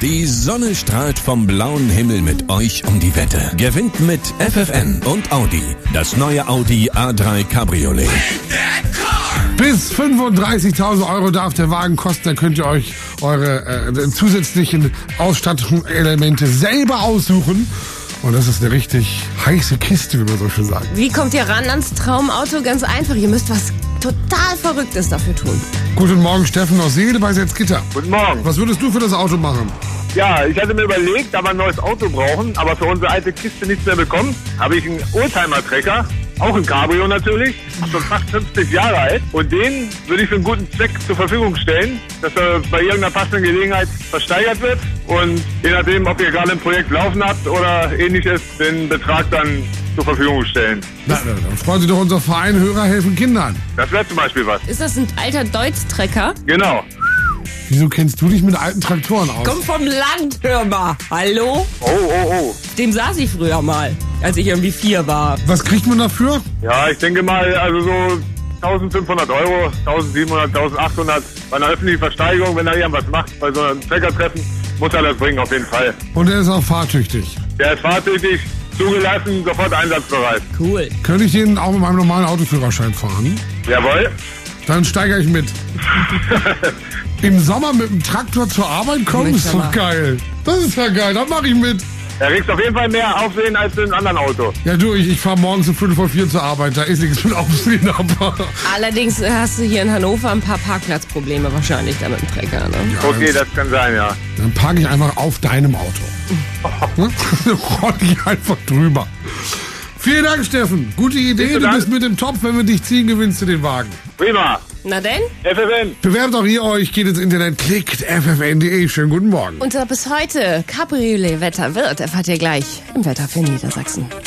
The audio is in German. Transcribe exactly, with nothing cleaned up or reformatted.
Die Sonne strahlt vom blauen Himmel mit euch um die Wette. Gewinnt mit F F N und Audi. Das neue Audi A drei Cabriolet. Bis fünfunddreißigtausend Euro darf der Wagen kosten. Da könnt ihr euch eure äh, zusätzlichen Ausstattungselemente selber aussuchen. Und das ist eine richtig heiße Kiste, wie man so schön sagt. Wie kommt ihr ran ans Traumauto? Ganz einfach. Ihr müsst was total Verrücktes dafür tun. Guten Morgen, Steffen aus Seele bei Salzgitter. Guten Morgen. Was würdest du für das Auto machen? Ja, ich hatte mir überlegt, da wir ein neues Auto brauchen, aber für unsere alte Kiste nichts mehr bekommen, habe ich einen Oldtimer-Trecker, auch ein Cabrio natürlich, schon fast fünfzig Jahre alt. Und den würde ich für einen guten Zweck zur Verfügung stellen, dass er bei irgendeiner passenden Gelegenheit versteigert wird. Und je nachdem, ob ihr gerade ein Projekt laufen habt oder ähnliches, den Betrag dann zur Verfügung stellen. Na, na, dann freuen sich doch unser Verein Hörer helfen Kindern. Das wäre zum Beispiel was. Ist das ein alter Deutz-Trecker? Genau. Wieso kennst du dich mit alten Traktoren aus? Komm vom Land, hör mal. Hallo? Oh, oh, oh. Dem saß ich früher mal, als ich irgendwie vier war. Was kriegt man dafür? Ja, ich denke mal, also so eintausendfünfhundert Euro, eintausendsiebenhundert, eintausendachthundert. Bei einer öffentlichen Versteigerung, wenn er irgendwas macht, bei so einem Treckertreffen, muss er das bringen, auf jeden Fall. Und er ist auch fahrtüchtig. Der ist fahrtüchtig, zugelassen, sofort einsatzbereit. Cool. Könnte ich den auch mit meinem normalen Autoführerschein fahren? Jawohl. Dann steigere ich mit. Im Sommer mit dem Traktor zur Arbeit kommen, ist doch geil. Das ist ja geil, da mache ich mit. Er kriegt auf jeden Fall mehr Aufsehen als in einem anderen Auto. Ja du, ich, ich fahre morgens um fünf vor vier zur Arbeit, da ist nichts mit Aufsehen, aber... Allerdings hast du hier in Hannover ein paar Parkplatzprobleme wahrscheinlich da mit dem Trecker, ne? Ja, Okay, das kann sein, ja. Dann parke ich einfach auf deinem Auto. Hm? Roll ich einfach drüber. Vielen Dank, Steffen. Gute Idee, du bist mit dem Topf. Wenn wir dich ziehen, gewinnst du den Wagen. Prima. Na denn? F F N. Bewerbt auch ihr euch, geht ins Internet, klickt f f n punkt d e. Schönen guten Morgen. Und bis heute Cabriolet-Wetter wird, erfahrt ihr gleich im Wetter für Niedersachsen.